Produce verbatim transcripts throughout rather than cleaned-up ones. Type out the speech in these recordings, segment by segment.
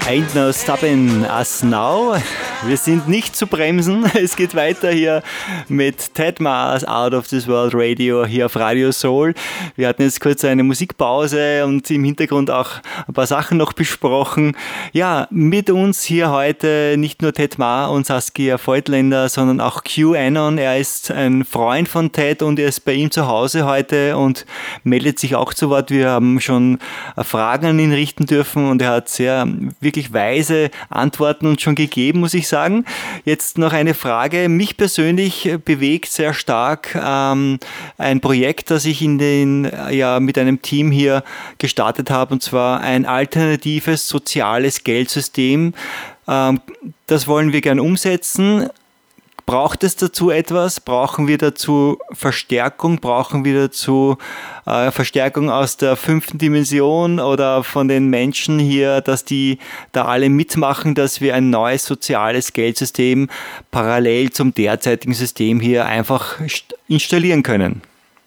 Ain't no stopping us now. Wir sind nicht zu bremsen. Es geht weiter hier mit Ted Maas, Out of This World Radio, hier auf Radio Soul. Wir hatten jetzt kurz eine Musikpause und im Hintergrund auch ein paar Sachen noch besprochen. Ja, mit uns hier heute nicht nur Ted Maas und Saskia Voigtländer, sondern auch QAnon. Er ist ein Freund von Ted und er ist bei ihm zu Hause heute und meldet sich auch zu Wort. Wir haben schon Fragen an ihn richten dürfen und er hat sehr wirklich weise Antworten uns schon gegeben, muss ich sagen. Jetzt noch eine Frage. Mich persönlich bewegt sehr stark ähm, ein Projekt, das ich in den, ja, mit einem Team hier gestartet habe, und zwar ein alternatives soziales Geldsystem. Ähm, das wollen wir gern umsetzen. Braucht es dazu etwas? Brauchen wir dazu Verstärkung? Brauchen wir dazu äh, Verstärkung aus der fünften Dimension oder von den Menschen hier, dass die da alle mitmachen, dass wir ein neues soziales Geldsystem parallel zum derzeitigen System hier einfach installieren können?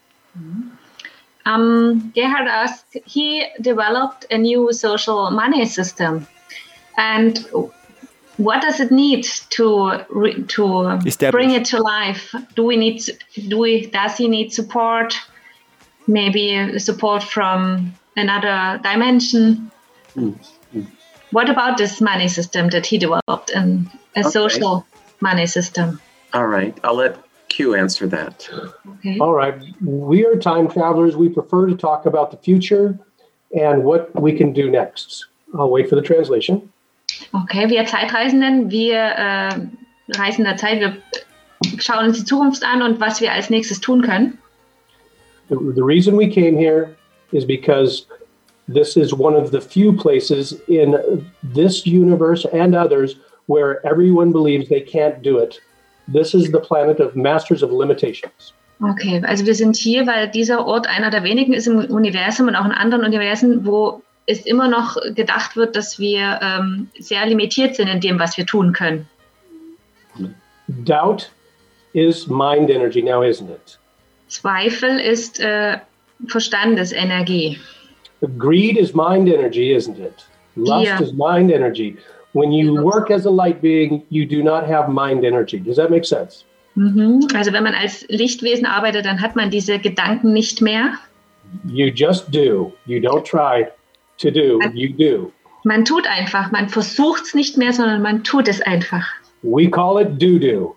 Um, Gerhard asked, he developed a new social money system. And what does it need to to bring it to life? Do we need do we does he need support? Maybe support from another dimension. Mm-hmm. What about this money system that he developed and a okay. social money system? All right, I'll let Q answer that. Okay. All right, we are time travelers. We prefer to talk about the future and what we can do next. I'll wait for the translation. Okay, wir Zeitreisenden, wir äh, reisen der Zeit, wir schauen uns die Zukunft an und was wir als nächstes tun können. The, the reason we came here is because this is one of the few places in this universe and others where everyone believes they can't do it. This is the planet of masters of limitations. Okay, also wir sind hier, weil dieser Ort einer der wenigen ist im Universum und auch in anderen Universen, wo es immer noch gedacht wird, dass wir ähm, sehr limitiert sind in dem, was wir tun können. Doubt is mind energy now, isn't it? Zweifel ist äh, Verstandesenergie. Greed is mind energy, isn't it? Lust yeah. is mind energy. When you work as a light being, you do not have mind energy. Does that make sense? Mhm. Also wenn man als Lichtwesen arbeitet, dann hat man diese Gedanken nicht mehr. You just do. You don't try to do. You do. Man tut einfach. Man versucht es nicht mehr, sondern man tut es einfach. We call it do-do.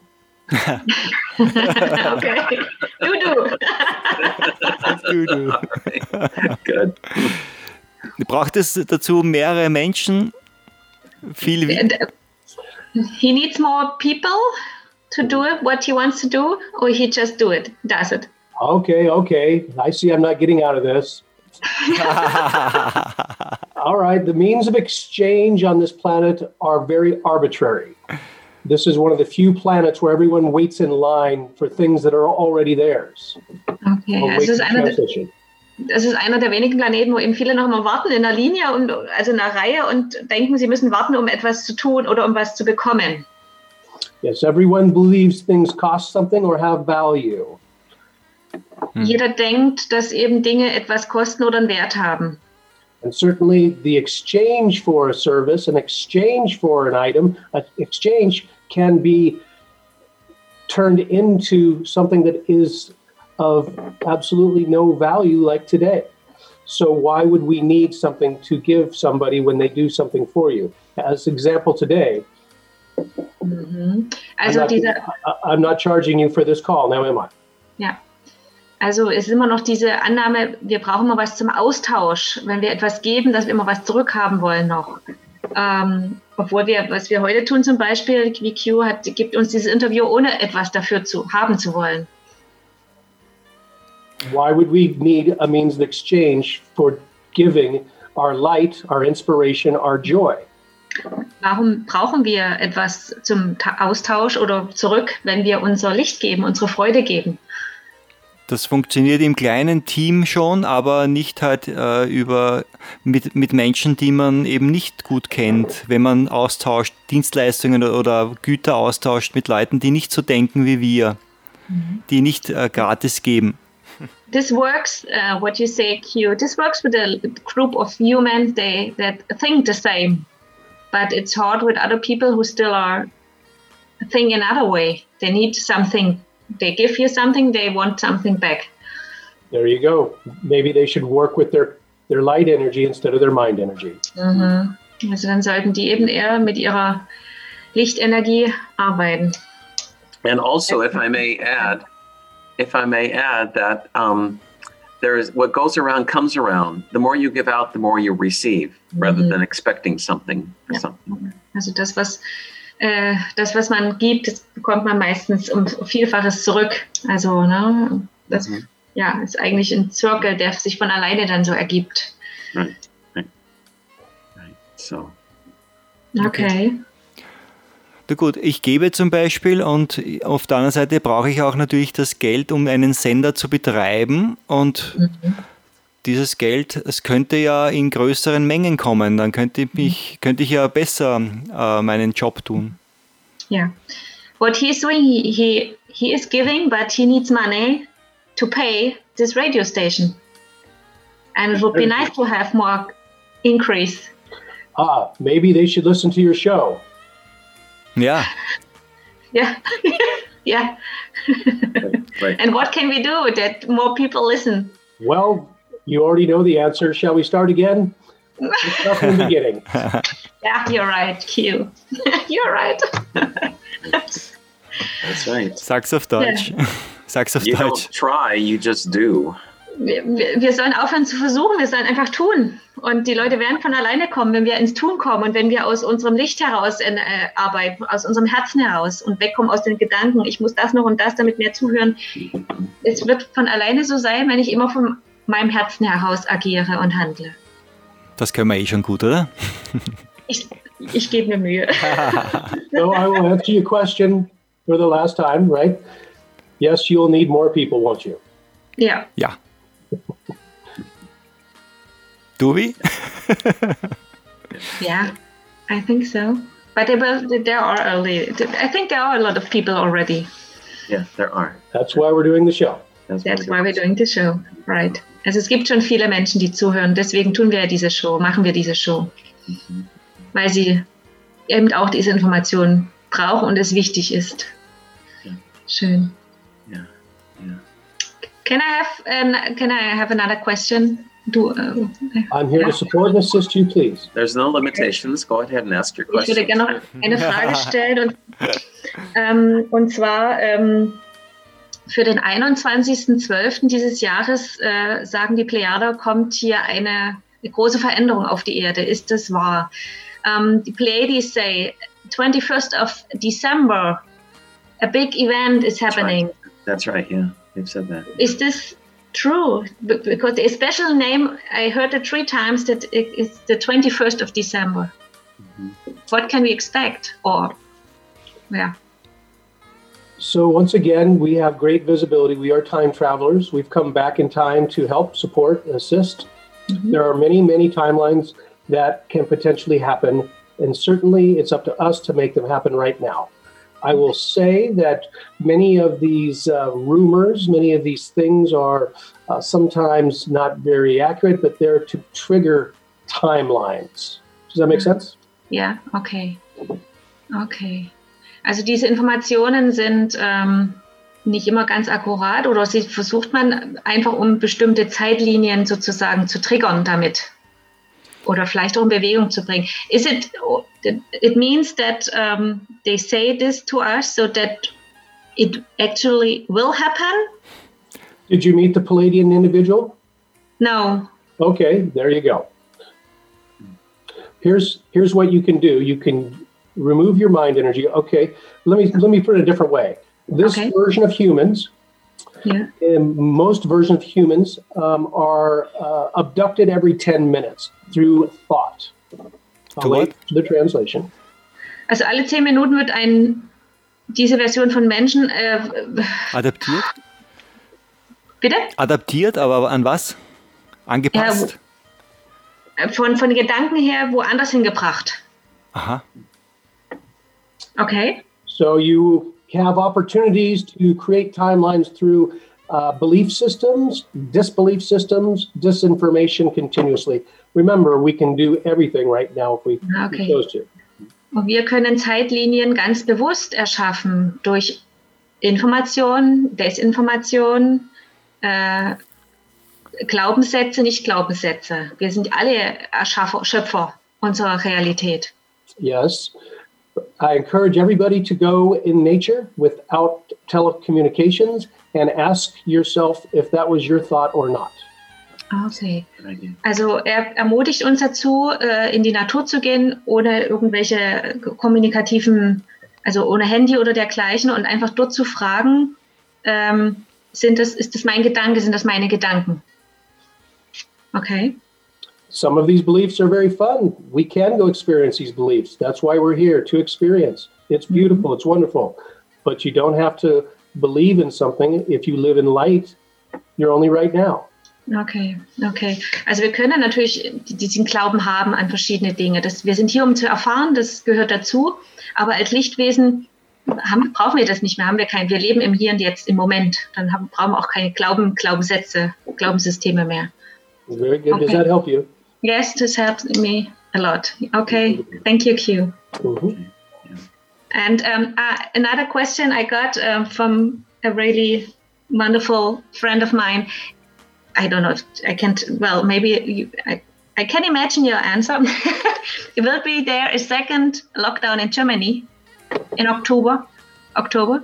Okay. Do-do. Do-do. Good. Braucht es dazu mehrere Menschen? Viel He needs more people to do it, what he wants to do, or he just do it, does it? Okay, okay. I see I'm not getting out of this. All right, the means of exchange on this planet are very arbitrary. This is one of the few planets where everyone waits in line for things that are already theirs. Okay, es ist, einer der, es ist einer der wenigen Planeten, wo eben viele noch mal warten in der Linie, und, also in der Reihe, und denken, sie müssen warten, um etwas zu tun oder um was zu bekommen. Yes, everyone believes things cost something or have value. Hm. Jeder denkt, dass eben Dinge etwas kosten oder einen Wert haben. And certainly the exchange for a service, an exchange for an item, an exchange can be turned into something that is of absolutely no value like today. So why would we need something to give somebody when they do something for you? As example today, mhm. also I'm, not, diese, I'm not charging you for this call, now am I? Ja. Also es ist immer noch diese Annahme, wir brauchen mal was zum Austausch, wenn wir etwas geben, dass wir immer was zurückhaben wollen noch. Ähm, obwohl wir, was wir heute tun zum Beispiel, wie Q hat, gibt uns dieses Interview, ohne etwas dafür zu haben zu wollen. Why would we need a means of exchange for giving our light, our inspiration, our joy? Warum brauchen wir etwas zum Austausch oder zurück, wenn wir unser Licht geben, unsere Freude geben? Das funktioniert im kleinen Team schon, aber nicht halt äh, über mit, mit Menschen, die man eben nicht gut kennt, wenn man austauscht, Dienstleistungen oder Güter austauscht mit Leuten, die nicht so denken wie wir, mhm. die nicht äh, gratis geben. This works, uh, what you say, Q, this works with a group of humans they, that think the same, but it's hard with other people who still are think another way. They need something. They give you something, they want something back. There you go. Maybe they should work with their, their light energy instead of their mind energy. Mhm. Also dann sollten die eben eher mit ihrer Lichtenergie arbeiten. And also, if I may add, if I may add that um, there is what goes around comes around. The more you give out, the more you receive, rather mm-hmm. than expecting something. Ja. something. Also das, was äh, das, was man gibt, das bekommt man meistens um Vielfaches zurück. Also ne, das mm-hmm. ja, ist eigentlich ein Zirkel, der sich von alleine dann so ergibt. Right, right, right. So. Okay. Na gut, ich gebe zum Beispiel und auf der anderen Seite brauche ich auch natürlich das Geld, um einen Sender zu betreiben und mhm. dieses Geld, es könnte ja in größeren Mengen kommen, dann könnte ich, mich, könnte ich ja besser äh, meinen Job tun. Yeah. What he's doing, he, he, he is giving, but he needs money to pay this radio station. And it would be nice to have more increase. Ah, maybe they should listen to your show. Yeah. Yeah. Yeah. Right. And what can we do that more people listen? Well, you already know the answer. Shall we start again? Let's start from the beginning. Yeah, you're right, Q. You're right. That's right. Sag's auf Deutsch. Yeah. Sag's auf You Deutsch. don't try, you just do. Wir, wir sollen aufhören zu versuchen, wir sollen einfach tun. Und die Leute werden von alleine kommen, wenn wir ins Tun kommen und wenn wir aus unserem Licht heraus äh, arbeiten, aus unserem Herzen heraus und wegkommen aus den Gedanken, ich muss das noch und das, damit mehr zuhören. Es wird von alleine so sein, wenn ich immer von meinem Herzen heraus agiere und handle. Das können wir eh schon gut, oder? Ich, ich gebe mir Mühe. So I will answer your question for the last time, right? Yes, you'll need more people, won't you? Ja. Ja. Duvi? Yeah, I think so. But there, will, there are early. I think there are a lot of people already. Yeah, there are. That's why we're doing the show. That's, That's why we're doing the show, right? Also es gibt schon viele Menschen, die zuhören. Deswegen tun wir ja diese Show, machen wir diese Show, mhm. weil sie eben auch diese Informationen brauchen und es wichtig ist. Ja. Schön. Ja. Ja. Can I have an, Can I have another question? Do, uh, I'm here ja. to support and assist you, please. There's no limitations. Go ahead and ask your question. Ich würde gerne noch eine Frage stellen und, ähm, und zwar ähm, für den einundzwanzigsten zwölften dieses Jahres äh, sagen die Plejader, kommt hier eine, eine große Veränderung auf die Erde. Ist das wahr? Um, the Pleiades say twenty-first of December, a big event is happening. That's right. That's right. Yeah, they've said that. Is this true? B- because the special name, I heard it three times that it is the twenty-first of December. Mm-hmm. What can we expect? Or, yeah. So once again, we have great visibility. We are time travelers. We've come back in time to help, support, and assist. Mm-hmm. There are many, many timelines that can potentially happen, and certainly it's up to us to make them happen right now. I will say that many of these uh, rumors, many of these things are uh, sometimes not very accurate, but they're to trigger timelines. Does that make sense? Ja, okay. Okay. Also diese Informationen sind ähm, nicht immer ganz akkurat oder sie versucht man einfach, um bestimmte Zeitlinien sozusagen zu triggern damit. Oder vielleicht auch in Bewegung zu bringen. Is it, it means that um, they say this to us so that it actually will happen? Did you meet the Palladian individual? No. Okay, there you go. Here's here's what you can do. You can remove your mind energy. Okay, let me let me put it a different way. This okay. version of humans, yeah. most versions of humans um, are uh, abducted every ten minutes through thought. I'll wait for the translation. Also alle zehn Minuten wird ein diese Version von Menschen äh, adaptiert. Bitte? Adaptiert, aber an was? Angepasst? Ja, von, von Gedanken her woanders hingebracht. Aha. Okay. So you have opportunities to create timelines through uh, belief systems, disbelief systems, disinformation continuously. Remember, we can do everything right now if we, okay. we chose to. Und wir können Zeitlinien ganz bewusst erschaffen durch Information, Desinformation, äh, Glaubenssätze, nicht Glaubenssätze. Wir sind alle Erschaffer, Schöpfer unserer Realität. Yes. I encourage everybody to go in nature without telecommunications and ask yourself if that was your thought or not. Okay. Also er ermutigt uns dazu, in die Natur zu gehen, ohne irgendwelche kommunikativen, also ohne Handy oder dergleichen und einfach dort zu fragen, ähm, sind das, ist das mein Gedanke, sind das meine Gedanken? Okay. Some of these beliefs are very fun. We can go experience these beliefs. That's why we're here, to experience. It's beautiful, it's wonderful. But you don't have to believe in something. If you live in light, you're only right now. Okay, okay. Also wir können natürlich diesen Glauben haben an verschiedene Dinge. Das, wir sind hier, um zu erfahren, das gehört dazu. Aber als Lichtwesen haben, brauchen wir das nicht mehr. Haben wir kein, wir leben im Hier und Jetzt, im Moment. Dann haben, brauchen wir auch keine Glauben, Glaubenssätze, Glaubenssysteme mehr. Very good. Okay. Does that help you? Yes, this helps me a lot. Okay, thank you, Q. Mm-hmm. And um, uh, another question I got um, from a really wonderful friend of mine. I don't know if I can't, well, maybe you, I, I can imagine your answer. Will be there a second lockdown in Germany in October? October?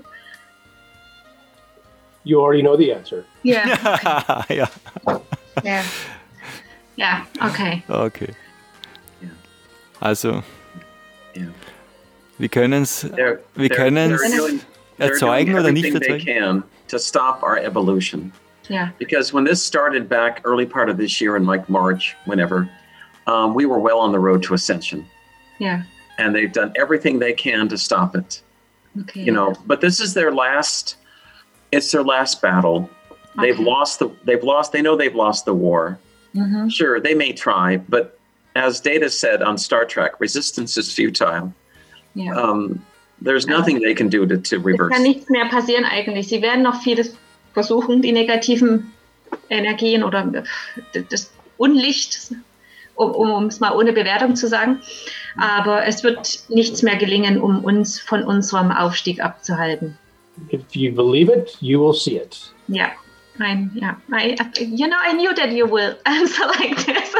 You already know the answer. Yeah. Okay. ja. Yeah. Ja, okay. Okay. Ja. Also, Ja. wir können es They're, wir they're, können they're doing, they're erzeugen doing oder nicht everything they erzeugen. can to stop our evolution. Yeah. Because when this started back early part of this year in like March, whenever, um, we were well on the road to ascension. Yeah. And they've done everything they can to stop it. Okay. You know, but this is their last, it's their last battle. They've Okay. lost the, they've lost, they know they've lost the war. Mm-hmm. Sure, they may try, but as Data said on Star Trek, resistance is futile. Yeah. Um, there's nothing they can do to, to Es reverse. kann nichts mehr passieren eigentlich. Sie werden noch vieles versuchen, die negativen Energien oder das Unlicht, um, um es mal ohne Bewertung zu sagen. Aber es wird nichts mehr gelingen, um uns von unserem Aufstieg abzuhalten. If you believe it, you will see it. Ja, nein, ja. I, you know, I knew that you will answer like this.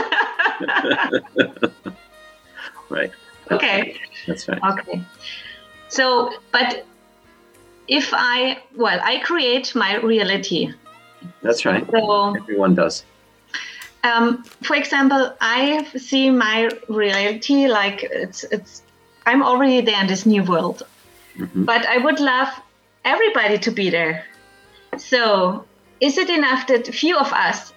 Right. Okay. That's right. Okay. So, but if I, well, I create my reality. That's right. So, Everyone does. um, for example, I see my reality like it's, it's, I'm already there in this new world, Mhm. but I would love everybody to be there. So, is it enough that few of us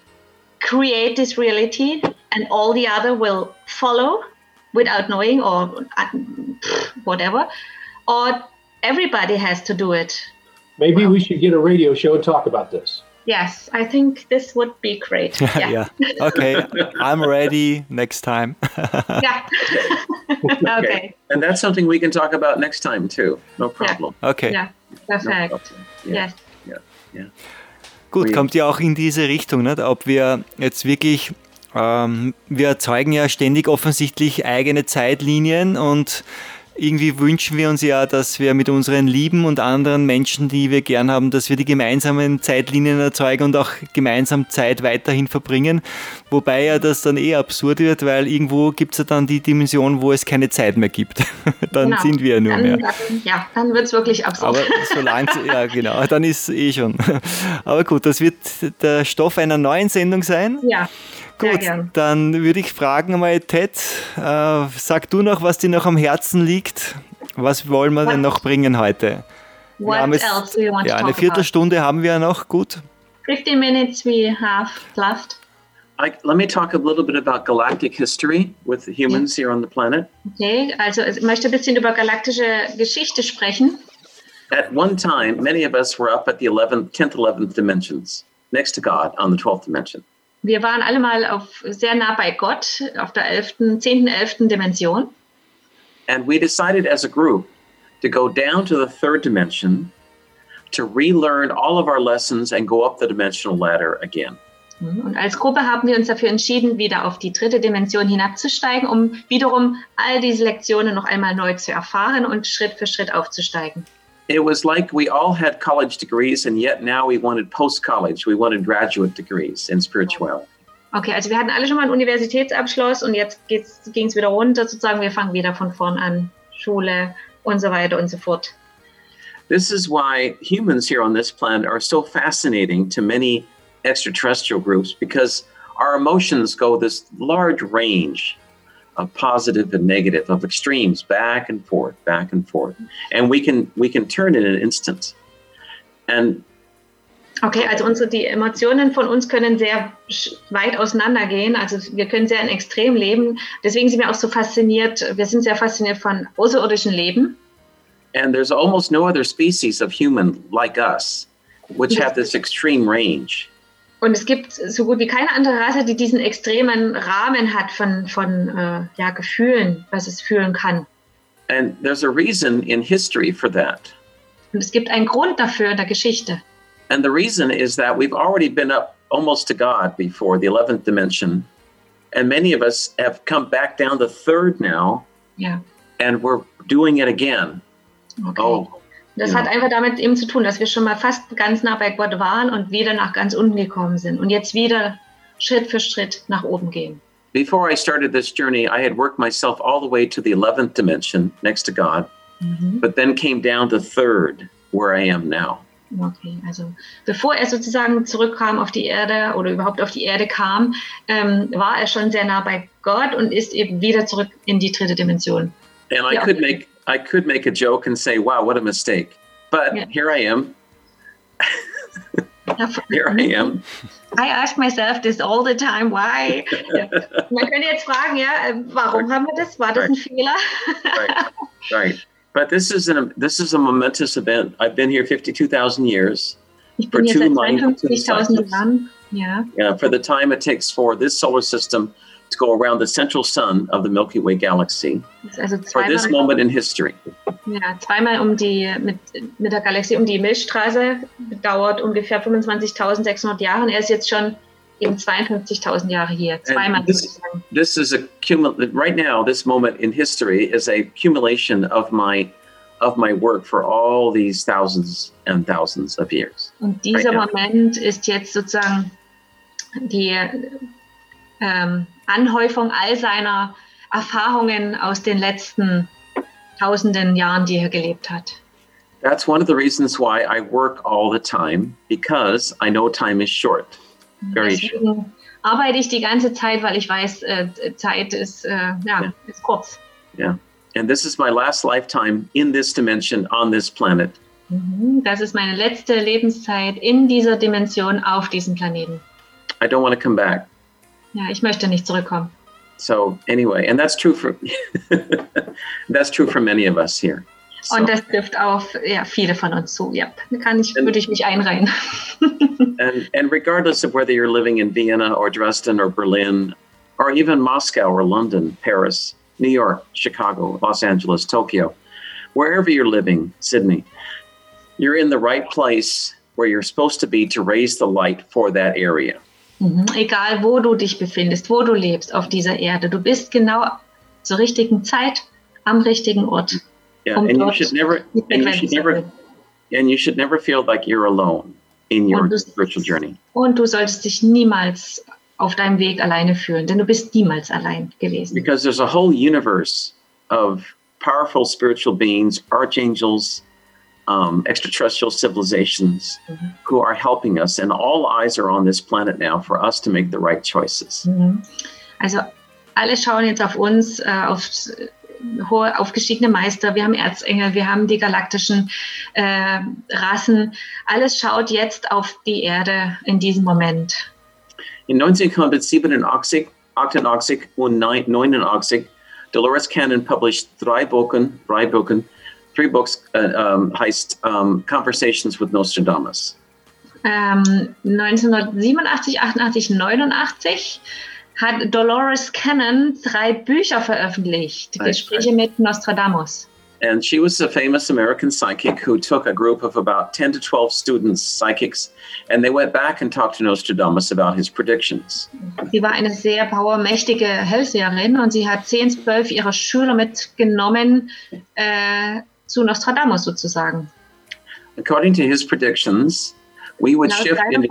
create this reality and all the other will follow without knowing or uh, whatever? Or everybody has to do it? Maybe we should get a radio show and talk about this. Yes, I think this would be great. Yeah. Ja, okay, I'm ready next time. Yeah. Okay. And that's something we can talk about next time too. No problem. Okay, Yeah. No Perfect. problem. Yeah. Yes. Yeah. Yeah. gut, Oui. kommt ja auch in diese Richtung, nicht? Ob wir jetzt wirklich, ähm, wir erzeugen ja ständig offensichtlich eigene Zeitlinien und irgendwie wünschen wir uns ja, dass wir mit unseren Lieben und anderen Menschen, die wir gern haben, dass wir die gemeinsamen Zeitlinien erzeugen und auch gemeinsam Zeit weiterhin verbringen. Wobei ja das dann eh absurd wird, weil irgendwo gibt es ja dann die Dimension, wo es keine Zeit mehr gibt. Dann Genau. sind wir ja nur Dann, mehr. dann, ja, dann wird es wirklich absurd. Aber solange, ja genau, dann ist eh schon. Aber gut, das wird der Stoff einer neuen Sendung sein. Ja, sehr Gut, gern. dann würde ich fragen mal, Ted, äh, sag du noch, was dir noch am Herzen liegt. Was wollen wir denn noch bringen heute? Wir What haben jetzt, else do you want ja, to eine talk Viertelstunde haben wir ja noch, gut. about? fifteen minutes we have left. I, let me talk a little bit about galactic history with the humans here on the planet. Okay, also ich möchte ein bisschen über galaktische Geschichte sprechen. At one time, many of us were up at the eleventh, tenth, eleventh dimensions, next to God on the twelfth dimension. Wir waren alle mal auf, sehr nah bei Gott, auf der elften, zehnten, elften Dimension. And we decided as a group to go down to the third dimension to relearn all of our lessons and go up the dimensional ladder again. Und als Gruppe haben wir uns dafür entschieden, wieder auf die dritte Dimension hinabzusteigen, um wiederum all diese Lektionen noch einmal neu zu erfahren und Schritt für Schritt aufzusteigen. It was like we all had college degrees and yet now we wanted post-college, we wanted graduate degrees in spirituality. Okay, also wir hatten alle schon mal einen Universitätsabschluss und jetzt ging es wieder runter, sozusagen, wir fangen wieder von vorn an, Schule und so weiter und so fort. This is why humans here on this planet are so fascinating to many extraterrestrial groups, because our emotions go this large range of positive and negative, of extremes, back and forth, back and forth, and we can we can turn in an instant. And okay, also unsere die Emotionen von uns können sehr weit auseinandergehen. Also wir können sehr in Extrem leben. Deswegen sind wir auch so fasziniert. Wir sind sehr fasziniert von außerirdischen Leben. And there's almost no other species of human like us, which have this extreme range. Und es gibt so gut wie keine andere Rasse, die diesen extremen Rahmen hat von, von äh, ja, Gefühlen, was es fühlen kann. And there's a reason in history for that. Und es gibt einen Grund dafür in der Geschichte. And the reason is that we've already been up almost to God before, the eleventh dimension. And many of us have come back down the third now. Ja. And we're doing it again. Okay. Oh. Das ja. hat einfach damit eben zu tun, dass wir schon mal fast ganz nah bei Gott waren und wieder nach ganz unten gekommen sind und jetzt wieder Schritt für Schritt nach oben gehen. Before I started this journey, I had worked myself all the way to the eleventh dimension next to God, mhm. but then came down to third, where I am now. Okay, also bevor er sozusagen zurückkam auf die Erde oder überhaupt auf die Erde kam, ähm, war er schon sehr nah bei Gott und ist eben wieder zurück in die dritte Dimension. And I ja. could make I could make a joke and say, wow, what a mistake. But yeah. here I am. Here I am. I ask myself this all the time, why? Man könnte jetzt fragen, ja, warum haben wir das? War das ein Fehler? Right, right. But this is, an, this is a momentous event. I've been here fifty-two thousand years. Ich bin hier seit zweiundfünfzigtausend Jahren. Yeah. Yeah, for the time it takes for this solar system to go around the central sun of the Milky Way galaxy also for this moment in history. Ja, zweimal um die, mit, mit der Galaxie um die Milchstraße, dauert ungefähr fünfundzwanzigtausendsechshundert Jahre und er ist jetzt schon eben zweiundfünfzigtausend Jahre hier. Zweimal. This, this is a cumul- right now, this moment in history is a accumulation of my of my work for all these thousands and thousands of years. Und dieser right Moment ist jetzt sozusagen die ähm, Anhäufung all seiner Erfahrungen aus den letzten tausenden Jahren, die er gelebt hat. That's one of the reasons why I work all the time, because I know time is short. Very Deswegen short. Arbeite ich die ganze Zeit, weil ich weiß, äh, Zeit ist, äh, ja, yeah. ist kurz. Yeah. And this is my last lifetime in this dimension on this planet. Das ist meine letzte Lebenszeit in dieser Dimension auf diesem Planeten. I don't want to come back. Ja, ich möchte nicht zurückkommen. So anyway, and that's true for that's true for many of us here. So. Und das trifft auf ja, viele von uns zu. Ja, da kann ich, würde ich mich einreihen. and, and regardless of whether you're living in Vienna or Dresden or Berlin or even Moscow or London, Paris, New York, Chicago, Los Angeles, Tokyo, wherever you're living, Sydney, you're in the right place where you're supposed to be to raise the light for that area. Mhm. Egal, wo du dich befindest, wo du lebst auf dieser Erde, du bist genau zur richtigen Zeit am richtigen Ort. Yeah, um and you should never, and you should never, and you should never feel like you're alone in your du, spiritual journey. Und du solltest dich niemals auf deinem Weg alleine fühlen, denn du bist niemals allein gewesen. Because there's a whole universe of powerful spiritual beings, archangels, um, extraterrestrial civilizations mm-hmm. who are helping us, and all eyes are on this planet now for us to make the right choices. Mhm. Also alle schauen jetzt auf uns, äh, auf hohe aufgestiegene Meister, wir haben Erzengel, wir haben die galaktischen äh, Rassen. Alles schaut jetzt auf die Erde in diesem Moment. In neunzehnhundertsiebenundachtzig und neunundachtzig, Dolores Cannon published drei Bücher, drei Bücher, three books, uh, um, heißt um, Conversations with Nostradamus. Ähm, neunzehnhundertsiebenundachtzig, achtundachtzig, neunundachtzig hat Dolores Cannon drei Bücher veröffentlicht, Gespräche mit Nostradamus. And she was a famous American psychic who took a group of about ten to twelve students, psychics, and they went back and talked to Nostradamus about his predictions. Sie war eine sehr powermächtige Hellseherin und sie hat zehn, zwölf ihrer Schüler mitgenommen äh, zu Nostradamus sozusagen. According to his predictions, we would shift into,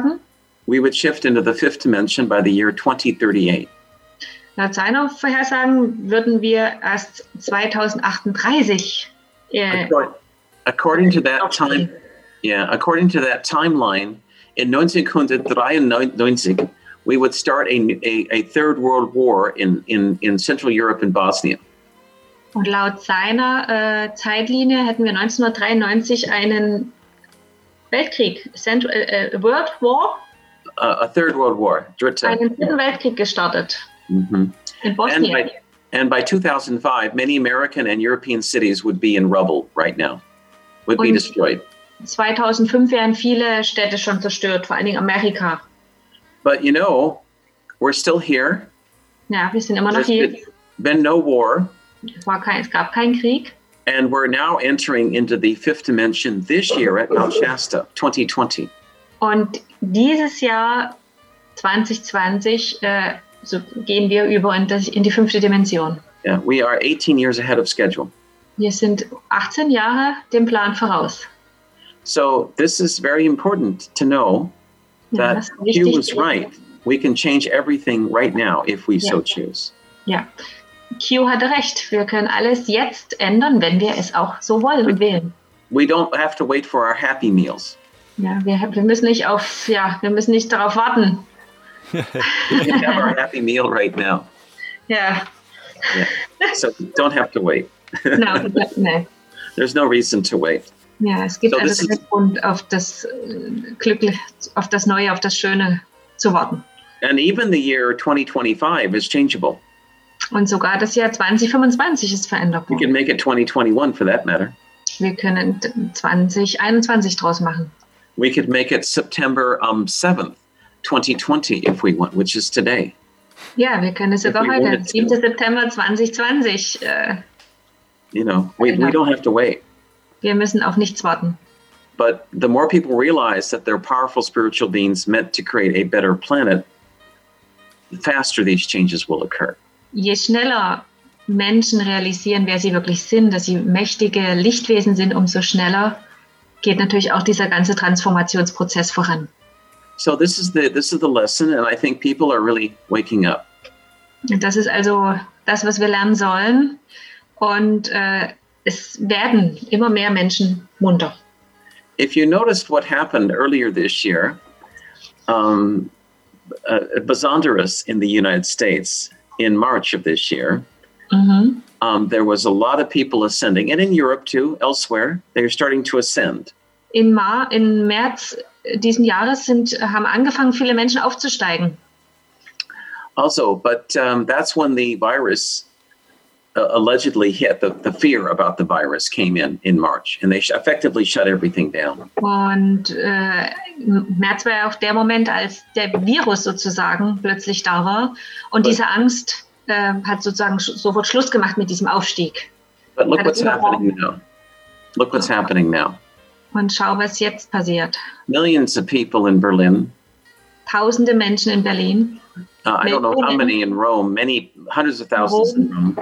we would shift into the fifth dimension by the year twenty thirty-eight. Laut seiner Vorhersagen würden wir erst zwanzig achtunddreißig. Äh, according to that time, yeah, according to that timeline, in neunzehnhundertdreiundneunzig, we would start a, a, a third world war in, in, in Central Europe and Bosnia. Und laut seiner äh, Zeitlinie hätten wir neunzehnhundertdreiundneunzig einen Weltkrieg, Central, äh, World War? Uh, a third world war. Dritte. Einen dritten Weltkrieg gestartet. Mm-hmm. In Bosnia. And by, and by two thousand five, many American and European cities would be in rubble right now, would be Und destroyed. zweitausendfünf wären viele Städte schon zerstört, vor allen Dingen Amerika. But you know, we're still here. Ja, wir sind immer noch There's hier. been no war. Es, war kein, es gab keinen Krieg. And we're now entering into the fifth dimension this year at Mount Shasta, twenty twenty. Und dieses Jahr zwanzig zwanzig äh, so gehen wir über in, das, in die fünfte Dimension. Yeah, we are eighteen years ahead of schedule. Wir sind achtzehn Jahre dem Plan voraus. So this is very important to know Ja, that das ist Q wichtig. was right. We can change everything right now if we Ja. so choose. Ja, Q hatte recht. Wir können alles jetzt ändern, wenn wir es auch so wollen und wählen. We don't have to wait for our happy meals. Ja, wir, wir müssen nicht auf, ja, wir müssen nicht darauf warten. We can have our happy meal right now. Ja, Yeah. So don't have to wait. genau. Nee. There's no reason to wait. Ja, es gibt So, also this is- keinen Grund, auf das äh, Glückliche, auf das Neue, auf das Schöne zu warten. And even the year twenty twenty-five is changeable. Und sogar das Jahr zwanzig fünfundzwanzig ist veränderbar. We can make it twenty twenty-one for that matter. Wir können zwanzig einundzwanzig draus machen. We could make it September um, seventh, twenty twenty if we want, which is today. Ja, wir können es sogar If we heute, wanted to. siebter September zwanzig zwanzig. Äh, You know, we, we don't have to wait. wir müssen auf nichts warten. But the more people realize that they're powerful spiritual beings meant to create a better planet, the faster these changes will occur. Je schneller Menschen realisieren, wer sie wirklich sind, dass sie mächtige Lichtwesen sind, umso schneller geht natürlich auch dieser ganze Transformationsprozess voran. So this is the this is the lesson, and I think people are really waking up. Und das ist also das, was wir lernen sollen. Und äh, es werden immer mehr Menschen munter. If you noticed what happened earlier this year, um, uh, at Bazandaris in the United States in March of this year, Mhm. um, there was a lot of people ascending, and in Europe too, elsewhere, they're starting to ascend. In, Mar in März diesen Jahres sind, haben angefangen, viele Menschen aufzusteigen. Also, but um, that's when the virus uh, allegedly hit. The, the fear about the virus came in in March, and they sh- effectively shut everything down. Und äh, März war ja auch der Moment, als der Virus sozusagen plötzlich da war. Und diese Angst äh, hat sozusagen sch sofort Schluss gemacht mit diesem Aufstieg. But look Had what's it been happening now. Look what's happening now. Und schau, was jetzt passiert. Millions of people in Berlin. Tausende Menschen in Berlin. Uh, I don't know how many in Rome. Many hundreds of thousands in Rome.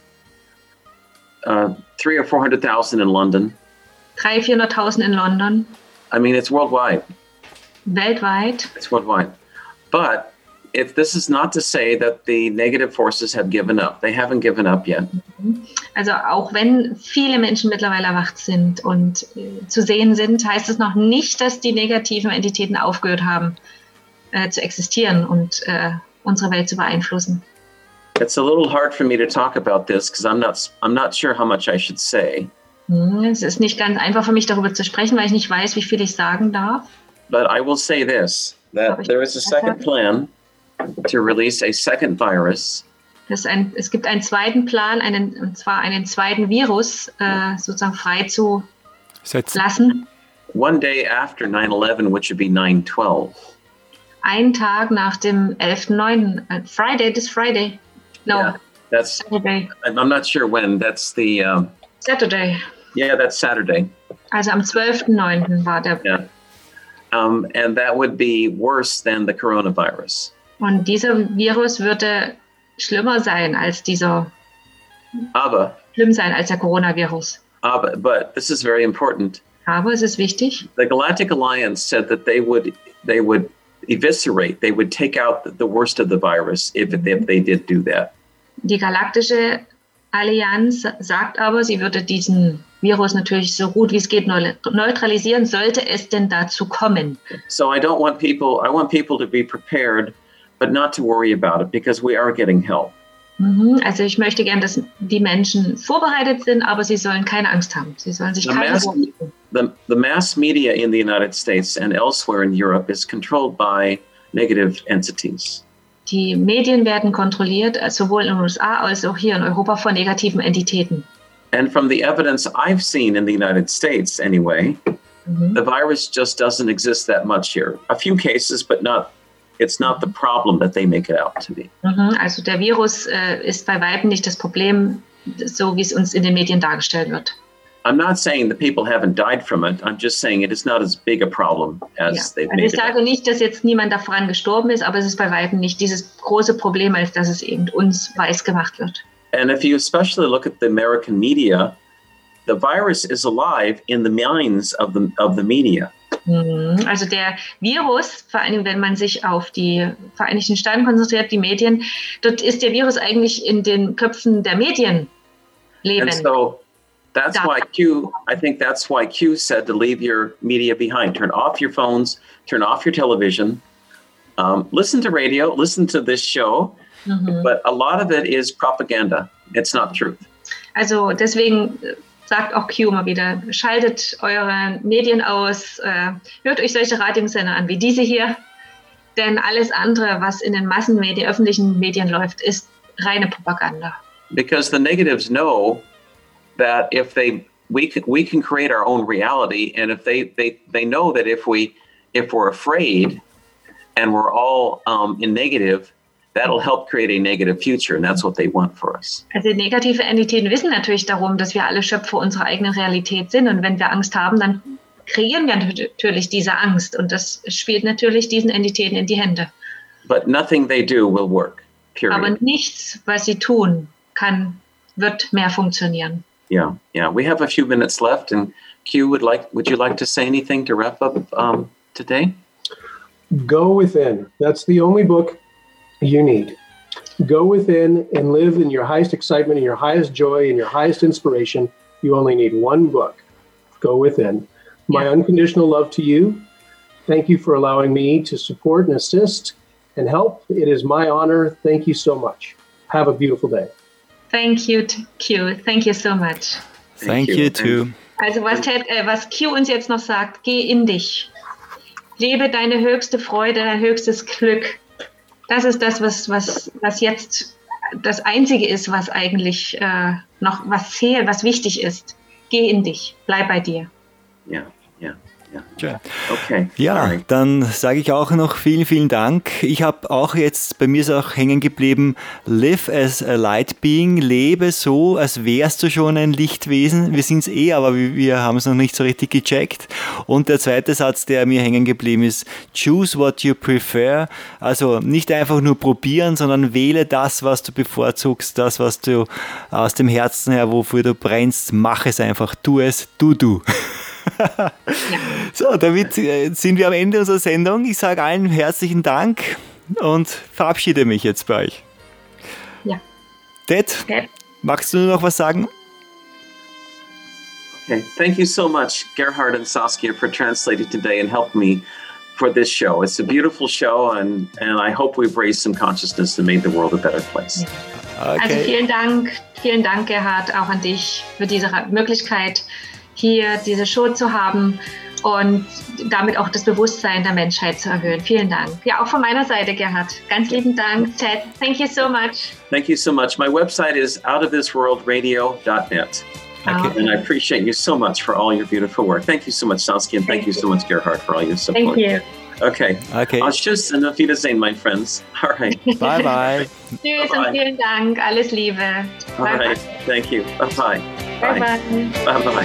Uh, three or four hundred thousand in London. dreihunderttausend, vierhunderttausend in London. I mean, it's worldwide. Weltweit. It's worldwide. But if this is not to say that the negative forces have given up, they haven't given up yet. Also auch wenn viele Menschen mittlerweile erwacht sind und äh, zu sehen sind, heißt es noch nicht, dass die negativen Entitäten aufgehört haben äh, zu existieren und äh, unsere Welt zu beeinflussen. It's a little hard for me to talk about this because I'm not I'm not sure how much I should say. Hm, Es ist nicht ganz einfach für mich, darüber zu sprechen, weil ich nicht weiß, wie viel ich sagen darf. But I will say this, that there is a second plan to release a second virus. Das ist ein, es gibt einen zweiten Plan, einen, und zwar einen zweiten Virus äh, sozusagen frei zu Setzen. lassen. One day after nine eleven, which would be nine twelve. Einen Tag nach dem elften neunten Äh, Friday, this Friday. No, Yeah, that's, Saturday. I'm not sure when. That's the, um, Saturday. Yeah, that's Saturday. Also am zwölften neunten war der. Yeah. Um, and that would be worse than the coronavirus. Und dieser Virus würde schlimmer sein als dieser. Aber. Schlimm sein als der Coronavirus. Aber, but this is very important. Aber es ist wichtig. The Galactic Alliance said that they would they would eviscerate, they would take out the worst of the virus if, if they did do that. Die Galaktische Allianz sagt aber, sie würde diesen Virus natürlich so gut wie es geht neutralisieren, sollte es denn dazu kommen. So I don't want people, I want people to be prepared, but not to worry about it, because we are getting help. Also ich möchte gern, dass die Menschen vorbereitet sind, aber sie sollen keine Angst haben. Sie sollen sich the keine mass, Sorgen machen. The, the mass media in the United States and elsewhere in Europe is controlled by negative entities. Die Medien werden kontrolliert, sowohl in den U S A als auch hier in Europa, von negativen Entitäten. And from the evidence I've seen in the United States anyway, mm-hmm. the virus just doesn't exist that much here. A few cases, but not, it's not the problem that they make it out to be. Mm-hmm. Also der Virus äh, ist bei weitem nicht das Problem, so wie es uns in den Medien dargestellt wird. I'm not saying that people haven't died from it. I'm just saying it is not as big a problem as ja. they've also made ich sage it. nicht, dass jetzt niemand daran gestorben ist, aber es ist bei weitem nicht dieses große Problem, als dass es eben uns weiß gemacht wird. And if you especially look at the American media, the virus is alive in the minds of the of the media. Also der Virus, vor allem wenn man sich auf die Vereinigten Staaten konzentriert, die Medien, dort ist der Virus eigentlich in den Köpfen der Medien lebend. And so that's why Q, I think that's why Q said to leave your media behind. Turn off your phones, turn off your television, um, listen to radio, listen to this show, mm-hmm. but a lot of it is propaganda. It's not truth. Also deswegen sagt auch Q mal wieder, schaltet eure Medien aus, äh, hört euch solche Radiosender an wie diese hier, denn alles andere, was in den Massenmedien, öffentlichen Medien läuft, ist reine Propaganda. Because the negatives know that if they we can, we can create our own reality, and if they they they know that if we if we're afraid and we're all um, in negative, that'll help create a negative future, and that's what they want for us. Also negative Entitäten wissen natürlich darum, dass wir alle Schöpfer unserer eigenen Realität sind, und wenn wir Angst haben, dann kreieren wir natürlich diese Angst, und das spielt natürlich diesen Entitäten in die Hände. But nothing they do will work. Period. Aber nichts, was sie tun, kann wird mehr funktionieren. Yeah, yeah. We have a few minutes left, and Q would like. Would you like to say anything to wrap up um, today? Go within. That's the only book you need. Go within and live in your highest excitement, in your highest joy, in your highest inspiration. You only need one book. Go within. My yeah. unconditional love to you. Thank you for allowing me to support and assist and help. It is my honor. Thank you so much. Have a beautiful day. Thank you, Q. Thank you so much. Thank, Thank you, you too. Also was, Ted, äh, was Q uns jetzt noch sagt, geh in dich. Lebe deine höchste Freude, dein höchstes Glück. Das ist das, was, was, was jetzt das Einzige ist, was eigentlich äh, noch was zählt, was wichtig ist. Geh in dich, bleib bei dir. Ja, ja. Ja. Okay. Ja, dann sage ich auch noch vielen, vielen Dank. Ich habe auch jetzt, bei mir ist auch hängen geblieben, live as a light being, lebe so, als wärst du schon ein Lichtwesen. Wir sind es eh, aber wir haben es noch nicht so richtig gecheckt. Und der zweite Satz, der mir hängen geblieben ist, choose what you prefer. Also nicht einfach nur probieren, sondern wähle das, was du bevorzugst, das, was du aus dem Herzen her, wofür du brennst, mach es einfach, tu es, du, du. Ja. So, damit sind wir am Ende unserer Sendung. Ich sage allen herzlichen Dank und verabschiede mich jetzt bei euch. Ja. Ted, okay. Magst du noch was sagen? Okay, thank you so much, Gerhard and Saskia, for translating today and helping me for this show. It's a beautiful show, and, and I hope we've raised some consciousness and made the world a better place. Ja. Okay. Also vielen Dank, vielen Dank, Gerhard, auch an dich für diese Möglichkeit, hier diese Show zu haben und damit auch das Bewusstsein der Menschheit zu erhöhen. Vielen Dank. Ja, auch von meiner Seite, Gerhard. Ganz lieben Dank, Ted. Thank you so much. Thank you so much. My website is out of this world radio dot net. Okay. And I appreciate you so much for all your beautiful work. Thank you so much, Saskia, and thank, thank you so much, Gerhard, for all your support. Thank you. Okay. Okay. Tschüss und auf Wiedersehen, my friends. All right. Bye bye. Tschüss und vielen Dank. Alles Liebe. All Bye right. bye. Thank you. Bye-bye. Bye bye. Bye-bye.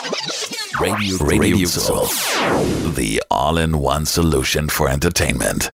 Radio, Radio Soul, the all-in-one solution for entertainment.